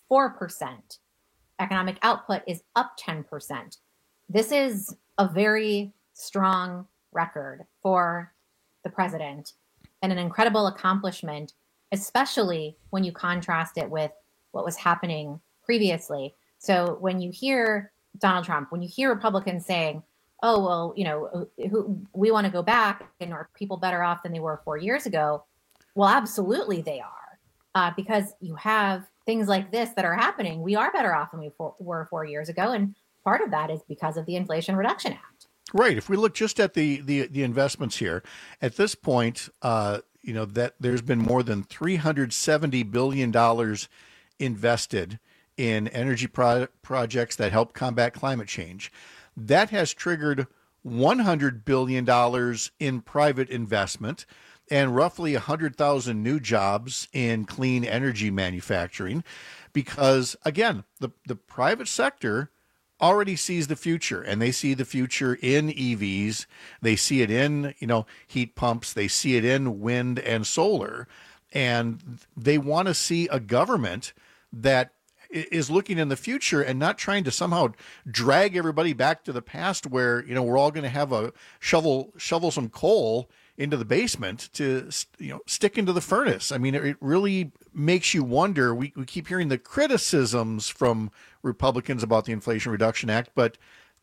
4%. Economic output is up 10%. This is a very strong record for the president and an incredible accomplishment, especially when you contrast it with what was happening previously. So when you hear Donald Trump, when you hear Republicans saying, oh, well, we want to go back and are people better off than they were 4 years ago? Well, absolutely they are, because you have things like this that are happening. We are better off than we were 4 years ago. And part of that is because of the Inflation Reduction Act. Right. If we look just at the investments here, at this point, that there's been more than $370 billion invested in energy projects that help combat climate change. That has triggered $100 billion in private investment and roughly 100,000 new jobs in clean energy manufacturing, because, again, the private sector already sees the future, and they see the future in EVs. They see it in, heat pumps. They see it in wind and solar, and they want to see a government that is looking in the future and not trying to somehow drag everybody back to the past where, we're all going to have a shovel some coal into the basement to, stick into the furnace. I mean, it really makes you wonder. We keep hearing the criticisms from Republicans about the Inflation Reduction Act, but,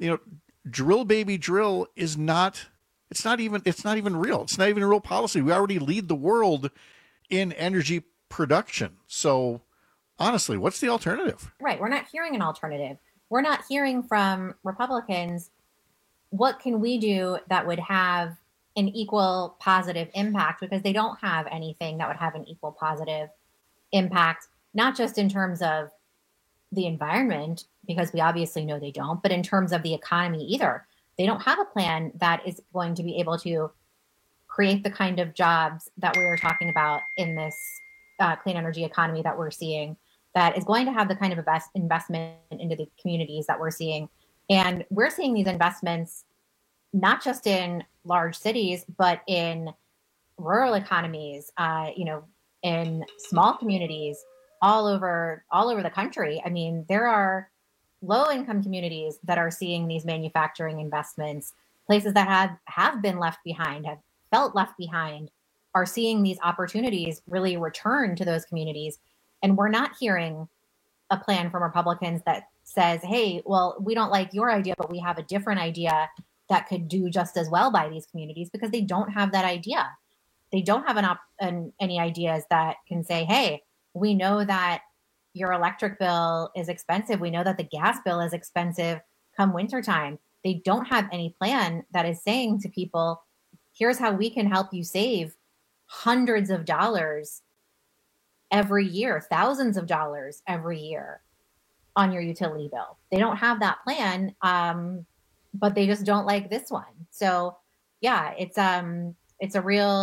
drill baby drill is not even real. It's not even a real policy. We already lead the world in energy production. So honestly, what's the alternative? Right. We're not hearing an alternative. We're not hearing from Republicans, what can we do that would have an equal positive impact, because they don't have anything that would have an equal positive impact, not just in terms of the environment, because we obviously know they don't, but in terms of the economy either. They don't have a plan that is going to be able to create the kind of jobs that we are talking about in this clean energy economy that we're seeing, that is going to have the kind of investment into the communities that we're seeing. And we're seeing these investments not just in large cities, but in rural economies, in small communities all over the country. I mean, there are low-income communities that are seeing these manufacturing investments. Places that have been left behind, have felt left behind, are seeing these opportunities really return to those communities. And we're not hearing a plan from Republicans that says, hey, well, we don't like your idea, but we have a different idea that could do just as well by these communities, because they don't have that idea. They don't have any ideas that can say, hey, we know that your electric bill is expensive. We know that the gas bill is expensive come wintertime. They don't have any plan that is saying to people, here's how we can help you save hundreds of dollars every year, thousands of dollars every year on your utility bill. They don't have that plan, but they just don't like this one. So yeah, it's a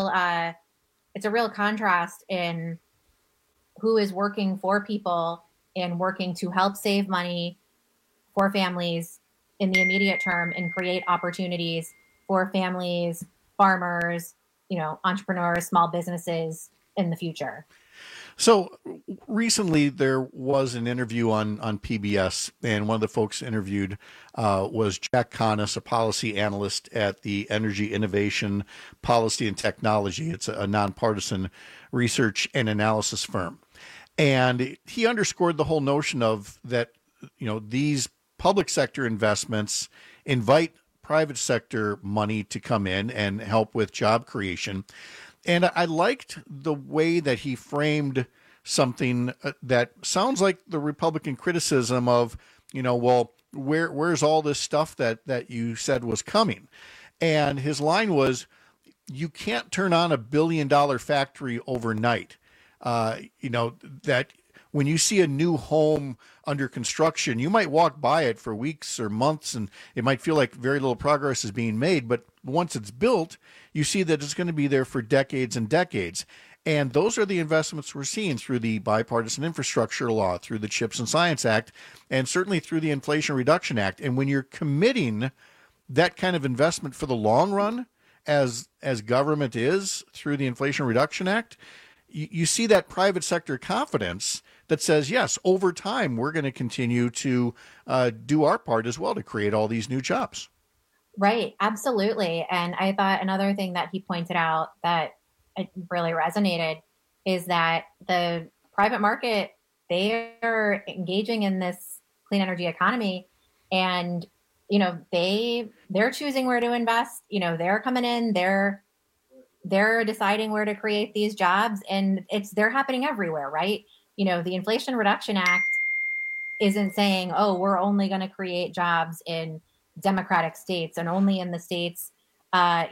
real contrast in who is working for people and working to help save money for families in the immediate term and create opportunities for families, farmers, entrepreneurs, small businesses in the future. So recently there was an interview on PBS, and one of the folks interviewed was Jack Conness, a policy analyst at the Energy Innovation Policy and Technology. It's a nonpartisan research and analysis firm. And he underscored the whole notion of that, these public sector investments invite private sector money to come in and help with job creation. And I liked the way that he framed something that sounds like the Republican criticism of, well, where's all this stuff that you said was coming? And his line was, you can't turn on $1 billion factory overnight. That when you see a new home under construction, you might walk by it for weeks or months and it might feel like very little progress is being made. But once it's built, you see that it's going to be there for decades and decades. And those are the investments we're seeing through the Bipartisan Infrastructure Law, through the CHIPS and Science Act, and certainly through the Inflation Reduction Act. And when you're committing that kind of investment for the long run, as government is through the Inflation Reduction Act, you see that private sector confidence that says, yes, over time, we're going to continue to do our part as well to create all these new jobs. Right. Absolutely. And I thought another thing that he pointed out that it really resonated is that the private market, they are engaging in this clean energy economy, and they're choosing where to invest. They're coming in, they're deciding where to create these jobs, and they're happening everywhere, right? The Inflation Reduction Act isn't saying, oh, we're only going to create jobs in Democratic states and only in the states, of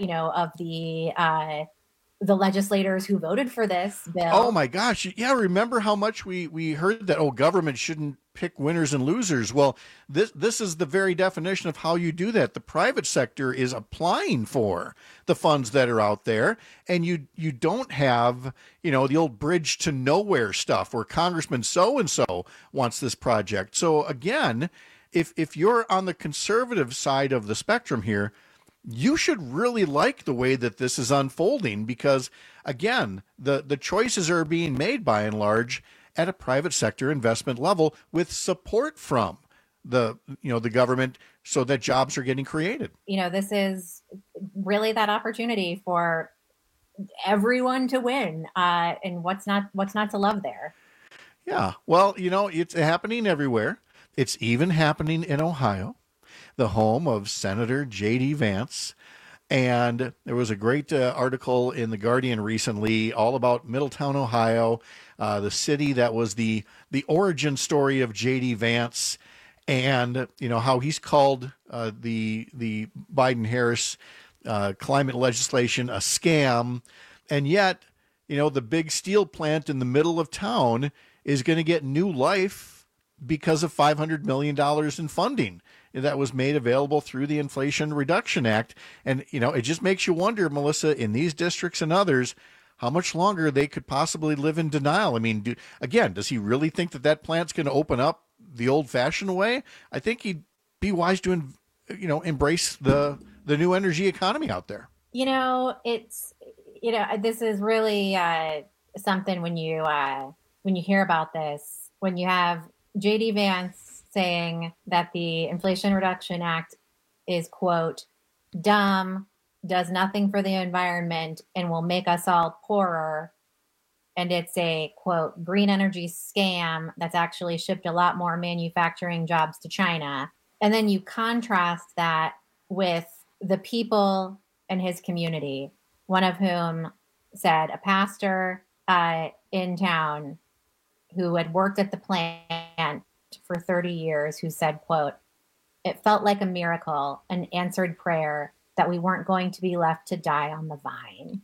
the legislators who voted for this bill. Oh my gosh. Yeah. Remember how much we heard that, government shouldn't pick winners and losers. Well, this is the very definition of how you do that. The private sector is applying for the funds that are out there, and you don't have, the old bridge to nowhere stuff where Congressman so-and-so wants this project. So again, if you're on the conservative side of the spectrum here, you should really like the way that this is unfolding, because again, the choices are being made by and large at a private sector investment level with support from the government, so that jobs are getting created. This is really that opportunity for everyone to win, and what's not to love there. Yeah. Well, it's happening everywhere. It's even happening in Ohio, the home of Senator J.D. Vance. And there was a great article in The Guardian recently all about Middletown, Ohio, the city that was the origin story of J.D. Vance, and how he's called the Biden-Harris climate legislation a scam. And yet, the big steel plant in the middle of town is going to get new life because of $500 million in funding that was made available through the Inflation Reduction Act. And, it just makes you wonder, Melissa, in these districts and others, how much longer they could possibly live in denial. I mean, does he really think that plant's going to open up the old-fashioned way? I think he'd be wise to, embrace the new energy economy out there. This is really something when you hear about this, when you have J.D. Vance saying that the Inflation Reduction Act is, quote, dumb, does nothing for the environment, and will make us all poorer. And it's a, quote, green energy scam that's actually shipped a lot more manufacturing jobs to China. And then you contrast that with the people in his community, one of whom said, a pastor in town who had worked at the plant for 30 years, who said, quote, it felt like a miracle, an answered prayer, that we weren't going to be left to die on the vine.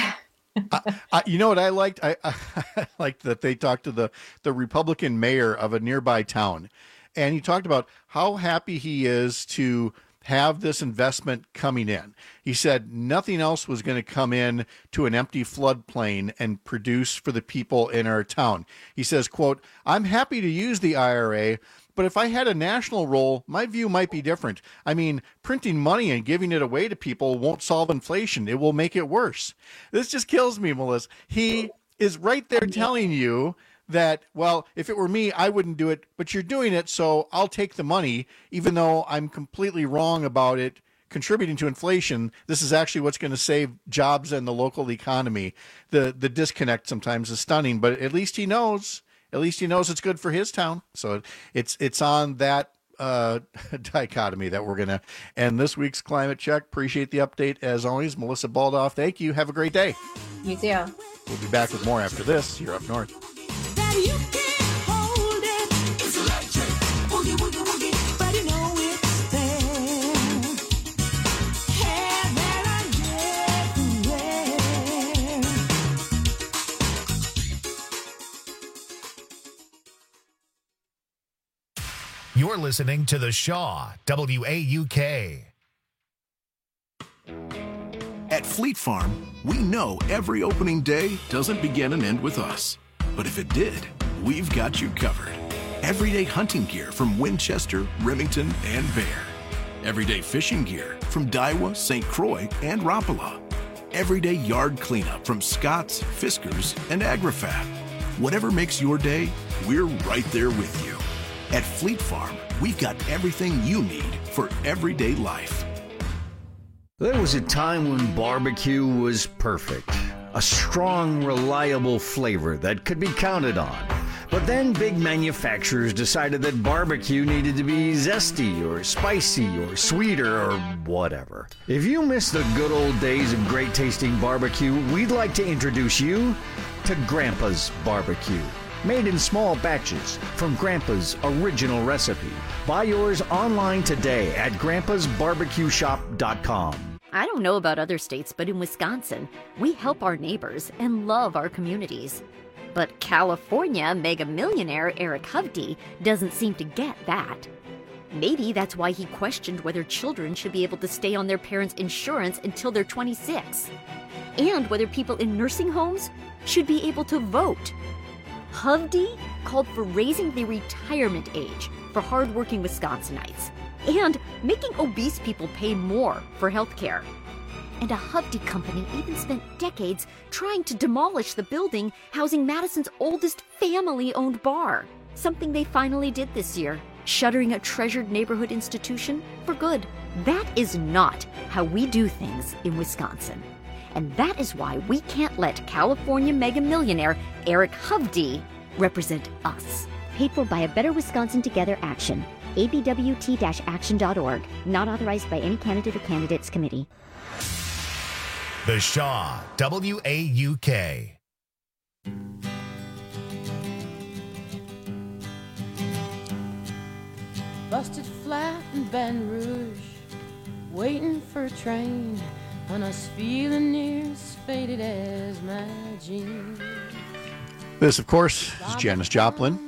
What I liked? I liked that they talked to the Republican mayor of a nearby town, and he talked about how happy he is to have this investment coming in. He said nothing else was going to come in to an empty floodplain and produce for the people in our town. He says, quote, I'm happy to use the IRA, but if I had a national role, my view might be different. I mean, printing money and giving it away to people won't solve inflation. It will make it worse. This just kills me, Melissa. He is right there telling you that, well, if it were me, I wouldn't do it, but you're doing it, so I'll take the money, even though I'm completely wrong about it contributing to inflation. This is actually what's going to save jobs and the local economy. The disconnect sometimes is stunning, but at least he knows. At least he knows it's good for his town. So it's on that dichotomy that we're going to end this week's Climate Check. Appreciate the update as always. Melissa Baldauf, thank you. Have a great day. You too. We'll be back with more after this here up north. You can't hold it. It's electric. Boogie, woogie, woogie. But you know it's there. Heaven and everywhere. You're listening to The Shaw, WAUK. At Fleet Farm, we know every opening day doesn't begin and end with us. But if it did, we've got you covered. Everyday hunting gear from Winchester, Remington, and Bear. Everyday fishing gear from Daiwa, St. Croix, and Rapala. Everyday yard cleanup from Scott's, Fiskars, and AgriFab. Whatever makes your day, we're right there with you. At Fleet Farm, we've got everything you need for everyday life. There was a time when barbecue was perfect. A strong, reliable flavor that could be counted on. But then big manufacturers decided that barbecue needed to be zesty or spicy or sweeter or whatever. If you miss the good old days of great tasting barbecue, we'd like to introduce you to Grandpa's Barbecue. Made in small batches from Grandpa's original recipe. Buy yours online today at grandpasbarbecueshop.com. I don't know about other states, but in Wisconsin, we help our neighbors and love our communities. But California mega millionaire Eric Hovde doesn't seem to get that. Maybe that's why he questioned whether children should be able to stay on their parents' insurance until they're 26, and whether people in nursing homes should be able to vote. Hovde called for raising the retirement age for hardworking Wisconsinites and making obese people pay more for health care. And a Hovde company even spent decades trying to demolish the building housing Madison's oldest family-owned bar, something they finally did this year, shuttering a treasured neighborhood institution for good. That is not how we do things in Wisconsin. And that is why we can't let California mega millionaire Eric Hovde represent us. Paid for by a Better Wisconsin Together action. abwt-action.org. Not authorized by any candidate or candidates committee. The Shaw, WAUK. Busted flat in Baton Rouge, waiting for a train, and I was feeling near as faded as my jeans. This, of course, is Janis Joplin.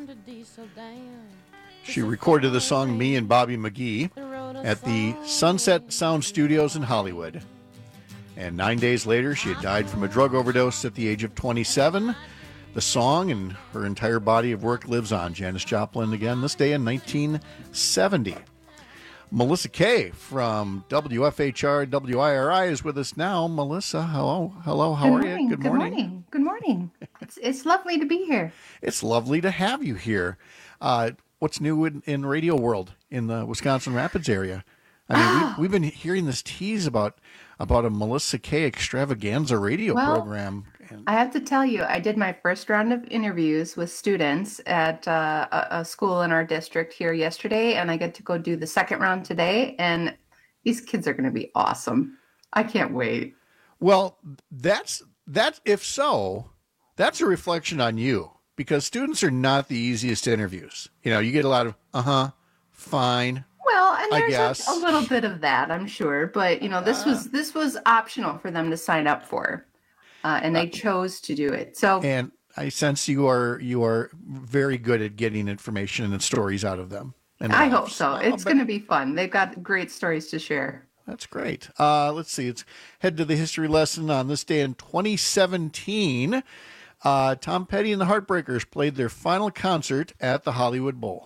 She recorded the song Me and Bobby McGee at the Sunset Sound Studios in Hollywood. And 9 days later, she had died from a drug overdose at the age of 27. The song and her entire body of work lives on. Janis Joplin again this day in 1970. Melissa Kay from WFHR WIRI is with us now. Melissa, hello. How are you? Good morning. Good morning. It's lovely to be here. It's lovely to have you here. What's new in radio world in the Wisconsin Rapids area? I mean, we've been hearing this tease about a Melissa Kay extravaganza radio program. I have to tell you, I did my first round of interviews with students at a school in our district here yesterday, and I get to go do the second round today, and these kids are going to be awesome. I can't wait. Well, that's if so, that's a reflection on you, because students are not the easiest interviews. You know, you get a lot of, fine. Well, and there's a little bit of that, I'm sure, but you know, this was optional for them to sign up for, and they chose to do it. So, and I sense you are very good at getting information and stories out of them. And I hope so. It's going to be fun. They've got great stories to share. That's great. Let's see. Let's head to the history lesson on this day in 2017. Tom Petty and the Heartbreakers played their final concert at the Hollywood Bowl.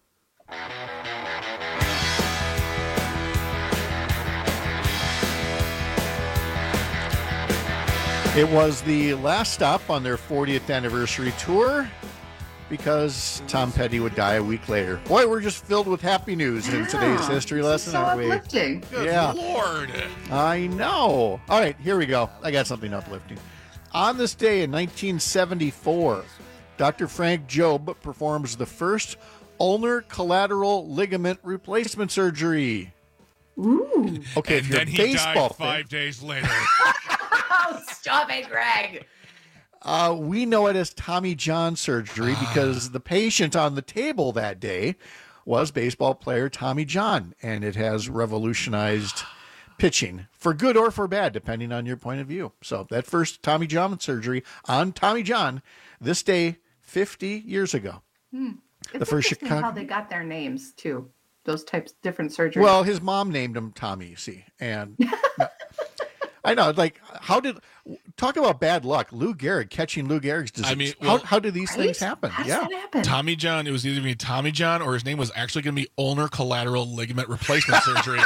It was the last stop on their 40th anniversary tour because Tom Petty would die a week later. Boy, we're just filled with happy news in today's history lesson, aren't we? Uplifting. Good Lord. I know. All right, here we go. I got something uplifting. On this day in 1974, Dr. Frank Jobe performs the first ulnar collateral ligament replacement surgery. Ooh. Okay, And if you're then a he baseball died fan, 5 days later. Oh, stop it, Greg. we know it as Tommy John surgery because the patient on the table that day was baseball player Tommy John, and it has revolutionized pitching for good or for bad, depending on your point of view. So that first Tommy John surgery on Tommy John this day 50 years ago. The first interesting Chicago. how they got their names too. Those types different surgeries. Well, his mom named him Tommy, you see. And I know, like, talk about bad luck. Lou Gehrig, catching Lou Gehrig's disease. I mean, well, how do these things happen? How does that happen? Tommy John, it was either going to be Tommy John or his name was actually going to be ulnar collateral ligament replacement surgery.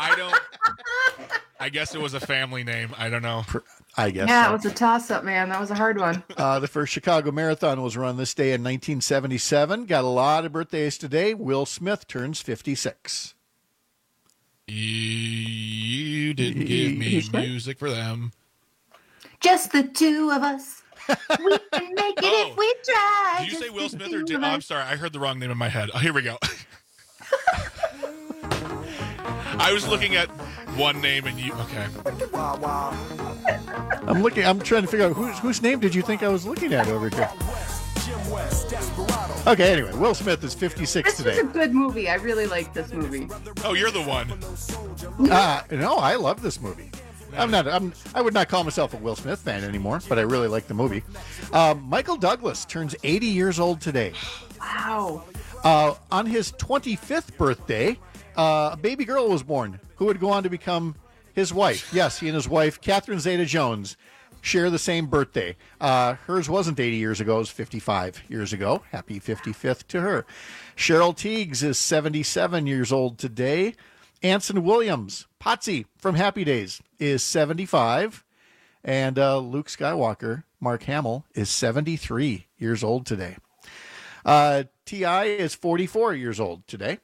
I guess it was a family name. I don't know. I guess. Yeah, so. it was a toss-up, man. That was a hard one. The first Chicago Marathon was run this day in 1977. Got a lot of birthdays today. Will Smith turns 56. You didn't give me music for them. Just the two of us. We can make it if we try. Did you say Just Will the Smith two or did? of Oh, I'm us. sorry. I heard the wrong name in my head. Oh, here we go. I was looking at one name and you. Okay. I'm trying to figure out whose name did you think I was looking at over here? Okay, anyway, Will Smith is 56 This today. is a good movie. I really like this movie. Oh, you're the one. No, I love this movie. I would not call myself a Will Smith fan anymore, but I really like the movie. Michael Douglas turns 80 years old today. Wow. On his 25th birthday, a baby girl was born who would go on to become his wife. Yes, he and his wife, Catherine Zeta-Jones, share the same birthday. Hers wasn't 80 years ago, it was 55 years ago. Happy 55th to her. Cheryl Teagues is 77 years old today. Anson Williams, Potsy from Happy Days, is 75. And Luke Skywalker, Mark Hamill, is 73 years old today. T.I. is 44 years old today.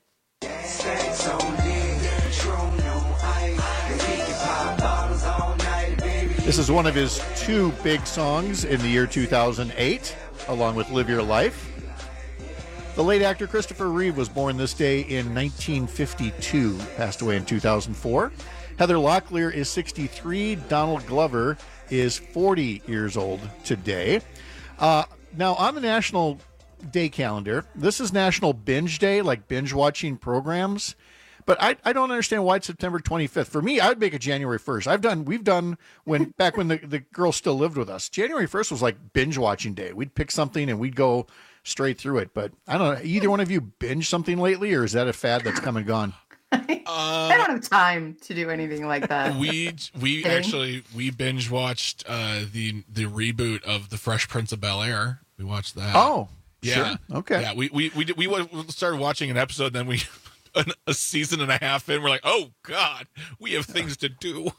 This is one of his two big songs in the year 2008, along with Live Your Life. The late actor Christopher Reeve was born this day in 1952, passed away in 2004. Heather Locklear is 63. Donald Glover is 40 years old today. Now, on the National Day calendar, this is National Binge Day, like binge watching programs. But I don't understand why it's September 25th. For me, I would make it January 1st. We've done back when the girl still lived with us. January 1st was like binge watching day. We'd pick something and we'd go straight through it. But I don't know, either one of you binge something lately, or is that a fad that's come and gone? I don't have time to do anything like that. We binge watched the reboot of The Fresh Prince of Bel-Air. We watched that. Oh, yeah. Sure. Okay. Yeah, we started watching an episode, then we a season and a half in, we're like, oh God, we have things to do.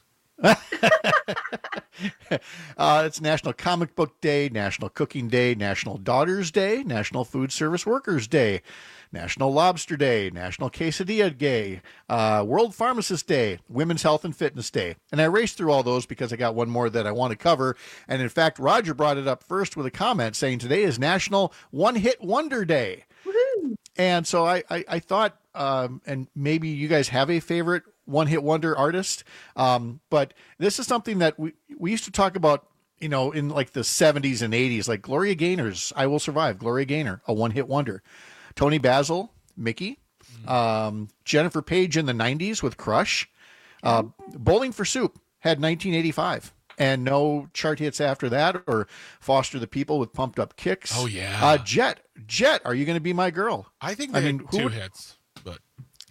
It's National Comic Book Day, National Cooking Day, National Daughters Day, National Food Service Workers Day, National Lobster Day, National Quesadilla Day, World Pharmacist Day, Women's Health and Fitness Day. And I raced through all those because I got one more that I want to cover. And in fact, Roger brought it up first with a comment saying today is National One Hit Wonder Day. Woo-hoo. And so I thought, and maybe you guys have a favorite one-hit wonder artist, but this is something that we used to talk about, in like the 70s and 80s, like Gloria Gaynor's I Will Survive. Gloria Gaynor, a one-hit wonder. Tony Basil, Mickey. Jennifer Page in the 90s with Crush. Bowling for Soup had 1985. And no chart hits after that, or Foster the People with Pumped Up Kicks. Oh, yeah. Jet, Are You Gonna Be My Girl? I think they had two hits, but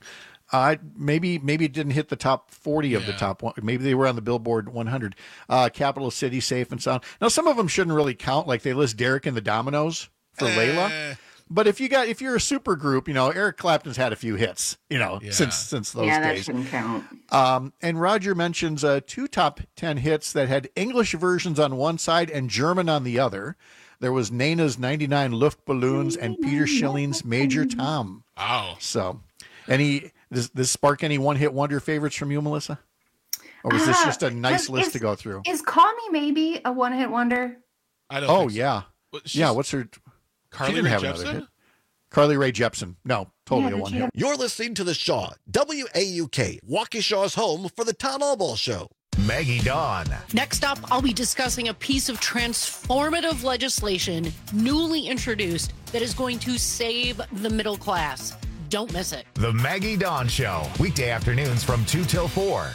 maybe it didn't hit the top 40 of the top one. Maybe they were on the Billboard 100. Capital City, Safe and Sound. Now, some of them shouldn't really count. Like they list Derek and the Dominoes for Layla. But if you're a super group, Eric Clapton's had a few hits, since those days. Yeah, that shouldn't count. And Roger mentions two top 10 hits that had English versions on one side and German on the other. There was Nana's 99 Luftballons and Peter Schilling's Major Tom. Wow. So, does this spark any one-hit wonder favorites from you, Melissa? Or was this just a nice list to go through? Is Call Me Maybe a one-hit wonder? I don't think so. Yeah. Yeah, what's her... Carly Rae Jepsen? Carly Rae Jepsen. No, totally a one-hit. You're listening to The Shaw, WAUK, Waukesha's home for the Town Hall Ball Show. Maggie Dawn. Next up, I'll be discussing a piece of transformative legislation newly introduced that is going to save the middle class. Don't miss it. The Maggie Dawn Show, weekday afternoons from 2 till 4.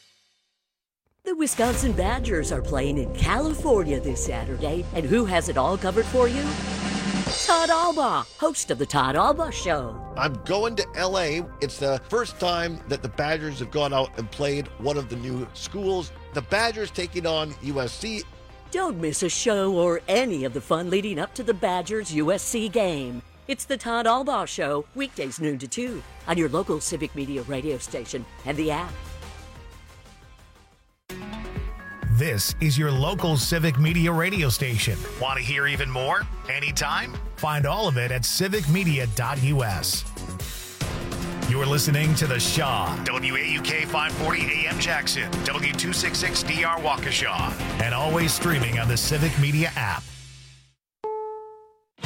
The Wisconsin Badgers are playing in California this Saturday, and who has it all covered for you? Todd Albaugh, host of the Todd Albaugh Show. I'm going to LA. It's the first time that the Badgers have gone out and played one of the new schools. The Badgers taking on USC. Don't miss a show or any of the fun leading up to the Badgers USC game. It's the Todd Albaugh Show, weekdays noon to 2 on your local Civic Media radio station and the app. This is your local Civic Media radio station. Want to hear even more? Anytime? Find all of it at civicmedia.us. You're listening to The Shaw, WAUK 540 AM Jackson, W266DR Waukesha, and always streaming on the Civic Media app.